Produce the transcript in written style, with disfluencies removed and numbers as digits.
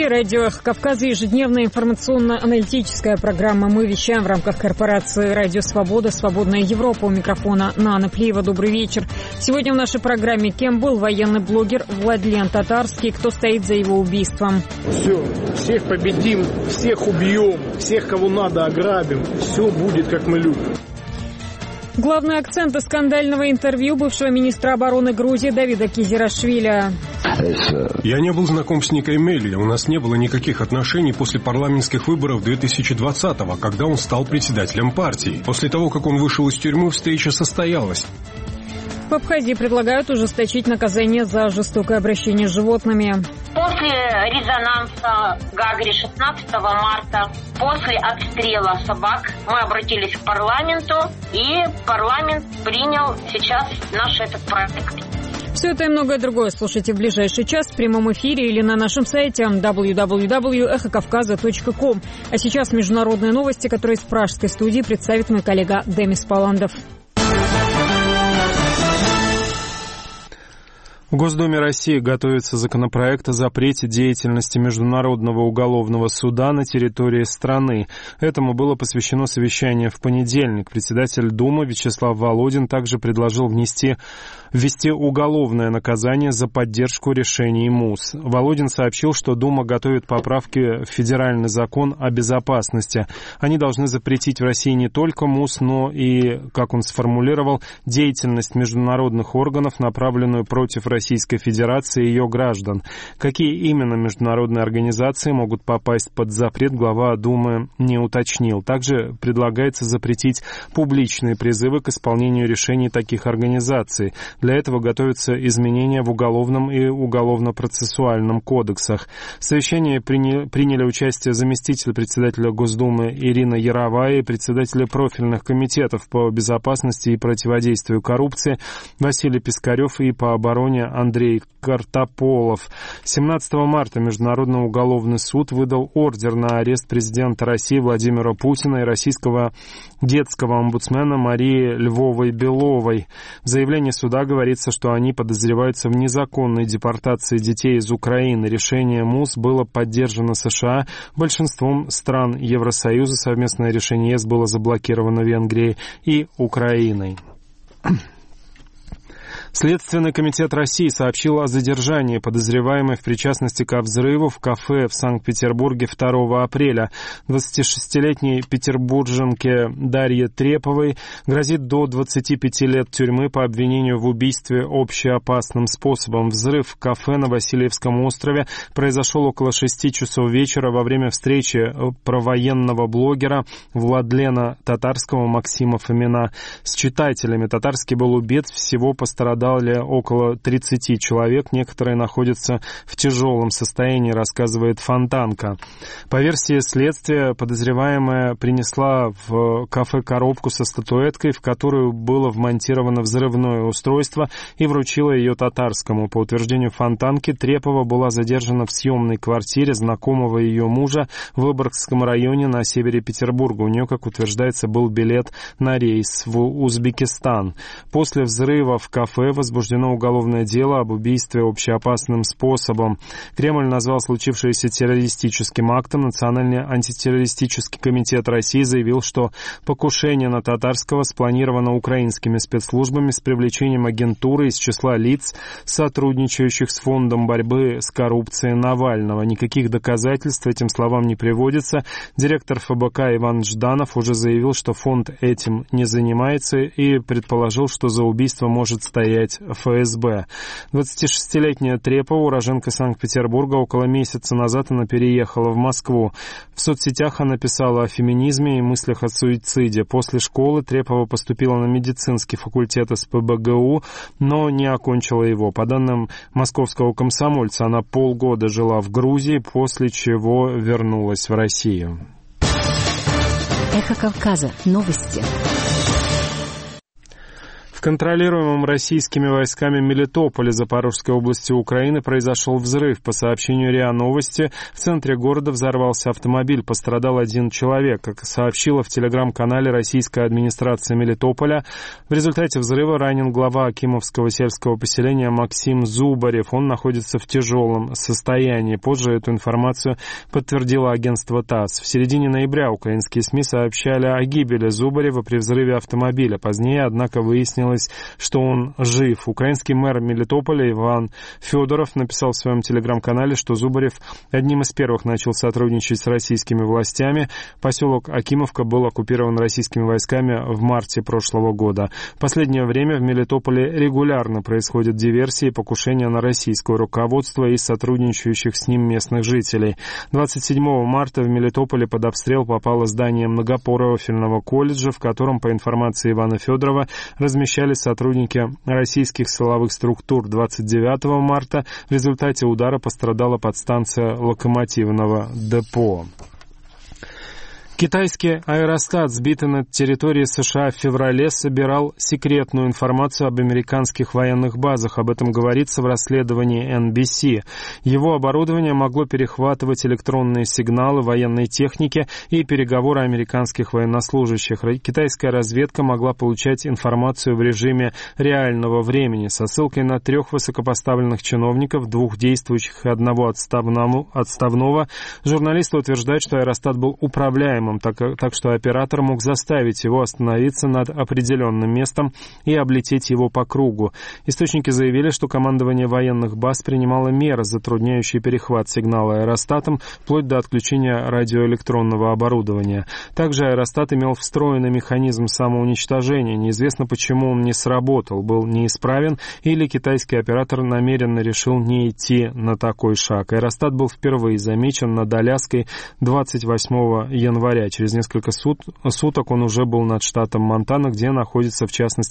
эфире радио «Эхо Кавказа», ежедневная информационно-аналитическая программа. Мы вещаем в рамках корпорации «Радио Свобода», «Свободная Европа». У микрофона Нана Плиева. Добрый вечер. Сегодня в нашей программе кем был военный блогер Владлен Татарский, кто стоит за его убийством. Все, всех победим, всех убьем, всех, кого надо, ограбим. Все будет, как мы любим. Главные акценты скандального интервью бывшего министра обороны Грузии Давида Кизирашвили. Я не был знаком с Никой Мелли. У нас не было никаких отношений после парламентских выборов 2020-го, когда он стал председателем партии. После того, как он вышел из тюрьмы, встреча состоялась. В Абхазии предлагают ужесточить наказание за жестокое обращение с животными. После резонанса в Гагре 16 марта, после отстрела собак, мы обратились к парламенту, и парламент принял сейчас наш этот проект. Все это и многое другое слушайте в ближайший час в прямом эфире или на нашем сайте www.эхокавказа.ком. А сейчас международные новости, которые из пражской студии представит мой коллега Демис Паландов. В Госдуме России готовится законопроект о запрете деятельности Международного уголовного суда на территории страны. Этому было посвящено совещание в понедельник. Председатель Думы Вячеслав Володин также предложил ввести уголовное наказание за поддержку решений МУС. Володин сообщил, что Дума готовит поправки в федеральный закон о безопасности. Они должны запретить в России не только МУС, но и, как он сформулировал, деятельность международных органов, направленную против Российской Федерации и ее граждан. Какие именно международные организации могут попасть под запрет, глава Думы не уточнил. Также предлагается запретить публичные призывы к исполнению решений таких организаций. Для этого готовятся изменения в Уголовном и Уголовно-процессуальном кодексах. В совещании приняли участие заместитель председателя Госдумы Ирина Яровая и председатели профильных комитетов по безопасности и противодействию коррупции Василий Пискарев и по обороне Андрей Картополов. 17 марта Международный уголовный суд выдал ордер на арест президента России Владимира Путина и российского детского омбудсмена Марии Львовой-Беловой. В заявлении суда говорится, что они подозреваются в незаконной депортации детей из Украины. Решение МУС было поддержано США, большинством стран Евросоюза. Совместное решение ЕС было заблокировано Венгрией и Украиной. Следственный комитет России сообщил о задержании подозреваемой в причастности ко взрыву в кафе в Санкт-Петербурге 2 апреля. 26-летней петербурженке Дарье Треповой грозит до 25 лет тюрьмы по обвинению в убийстве общеопасным способом. Взрыв в кафе на Васильевском острове произошел около 6 часов вечера во время встречи провоенного блогера Владлена Татарского Максима Фомина с читателями. Татарский был убит, всего пострадали около 30 человек. Некоторые находятся в тяжелом состоянии, рассказывает Фонтанка. По версии следствия, подозреваемая принесла в кафе коробку со статуэткой, в которую было вмонтировано взрывное устройство, и вручила ее Татарскому. По утверждению Фонтанки, Трепова была задержана в съемной квартире знакомого ее мужа в Выборгском районе на севере Петербурга. У нее, как утверждается, был билет на рейс в Узбекистан. После взрыва в кафе возбуждено уголовное дело об убийстве общеопасным способом. Кремль назвал случившееся террористическим актом. Национальный антитеррористический комитет России заявил, что покушение на Татарского спланировано украинскими спецслужбами с привлечением агентуры из числа лиц, сотрудничающих с фондом борьбы с коррупцией Навального. Никаких доказательств этим словам не приводится. Директор ФБК Иван Жданов уже заявил, что фонд этим не занимается, и предположил, что за убийство может стоять ФСБ. 26-летняя Трепова, уроженка Санкт-Петербурга, около месяца назад она переехала в Москву. В соцсетях она писала о феминизме и мыслях о суициде. После школы Трепова поступила на медицинский факультет СПбГУ, но не окончила его. По данным московского комсомольца, она полгода жила в Грузии, после чего вернулась в Россию. Эхо Кавказа. Новости. В контролируемом российскими войсками Мелитополе Запорожской области Украины произошел взрыв. По сообщению РИА Новости, в центре города взорвался автомобиль, пострадал один человек. Как сообщила в телеграм-канале российская администрация Мелитополя, в результате взрыва ранен глава Акимовского сельского поселения Максим Зубарев. Он находится в тяжелом состоянии. Позже эту информацию подтвердило агентство ТАСС. В середине ноября украинские СМИ сообщали о гибели Зубарева при взрыве автомобиля. Позднее, однако, выяснилось, что он жив. Украинский мэр Мелитополя Иван Федоров написал в своем телеграм-канале, что Зубарев одним из первых начал сотрудничать с российскими властями. Поселок Акимовка был оккупирован российскими войсками в марте прошлого года. В последнее время в Мелитополе регулярно происходят диверсии и покушения на российское руководство и сотрудничающих с ним местных жителей. 27 марта в Мелитополе под обстрел попало здание многопрофильного колледжа, в котором, по информации Ивана Федорова, размещались сотрудники российских силовых структур. 29 марта в результате удара пострадала подстанция локомотивного депо. Китайский аэростат, сбитый над территорией США в феврале, собирал секретную информацию об американских военных базах. Об этом говорится в расследовании NBC. Его оборудование могло перехватывать электронные сигналы военной техники и переговоры американских военнослужащих. Китайская разведка могла получать информацию в режиме реального времени. Со ссылкой на 3 высокопоставленных чиновников, 2 действующих и 1 отставного, журналисты утверждают, что аэростат был управляемым, так что оператор мог заставить его остановиться над определенным местом и облететь его по кругу. Источники заявили, что командование военных баз принимало меры, затрудняющие перехват сигнала аэростатом, вплоть до отключения радиоэлектронного оборудования. Также аэростат имел встроенный механизм самоуничтожения. Неизвестно, почему он не сработал, был неисправен, или китайский оператор намеренно решил не идти на такой шаг. Аэростат был впервые замечен над Аляской 28 января. Через несколько суток он уже был над штатом Монтана, где находится, в частности,